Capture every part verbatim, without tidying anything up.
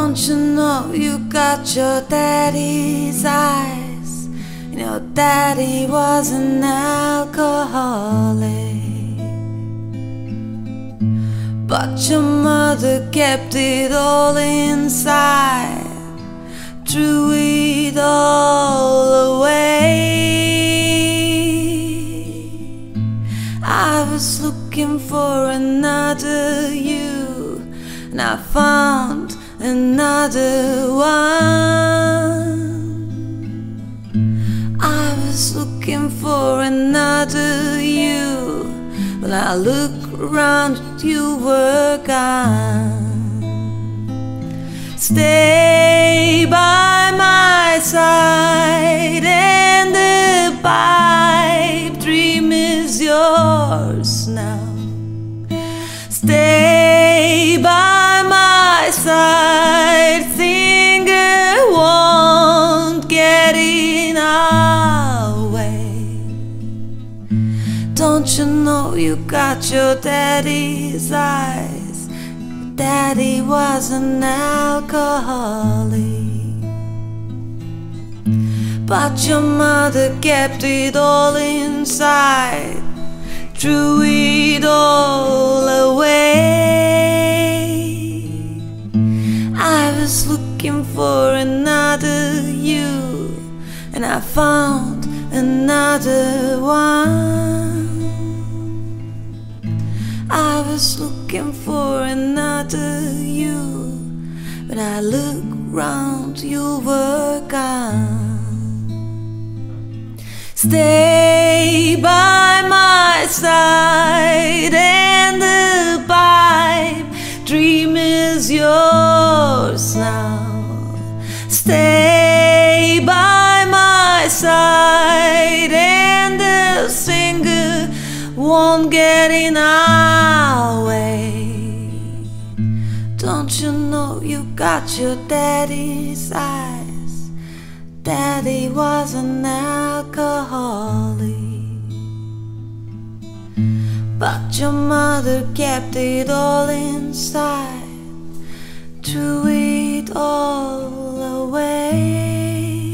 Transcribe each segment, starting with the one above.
Don't you know you got your daddy's eyes? And your daddy was an alcoholic, but your mother kept it all inside, threw it all away. I was looking for another you, and I found another one. I was looking for another you, when I look around, you were gone. Stay by my side, and the pipe dream is yours now. Stay by my side, singer won't get in our way. Don't you know you got your daddy's eyes? Daddy was an alcoholic, but your mother kept it all inside, threw it all away. I was looking for another you, and I found another one. I was looking for another you, when I look round, you were gone. Stay by my side, and the pipe dream is yours now. Stay by my side, and the singer won't get in our way. Don't you know you got your daddy's eyes? Daddy was an alcoholic, but your mother kept it all inside, threw it all away.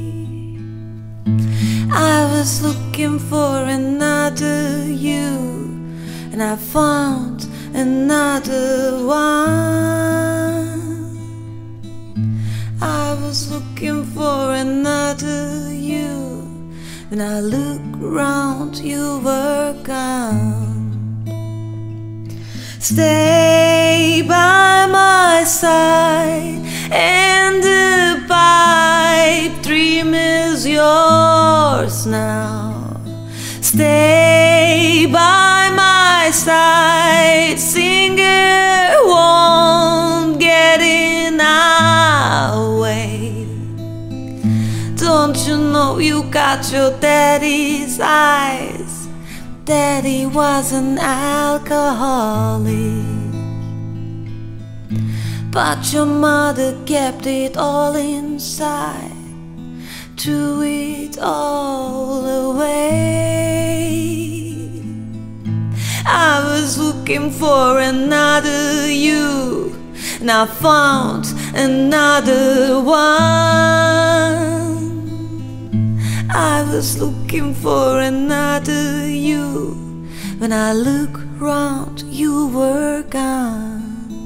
I was looking for another you, and I found another one. I was looking for another you, when I look round, you were gone. Stay by my side, and the pipe dream is yours now. Stay by my side, singer won't get in our way. Don't you know you got your daddy's eyes? Daddy was an alcoholic, but your mother kept it all inside, threw it all away. I was looking for another you, and I found another one. I was looking for another you, when I look round, you were gone.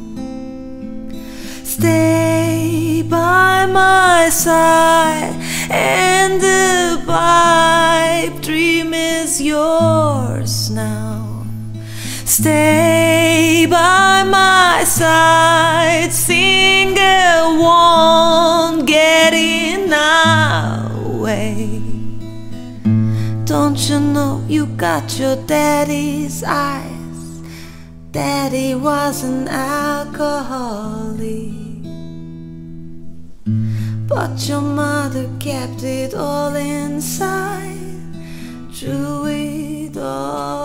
Stay by my side, and the pipe dream is yours now. Stay by my side, singer won't get in our way. Don't you know you got your daddy's eyes? Daddy was an alcoholic, but your mother kept it all inside, threw it all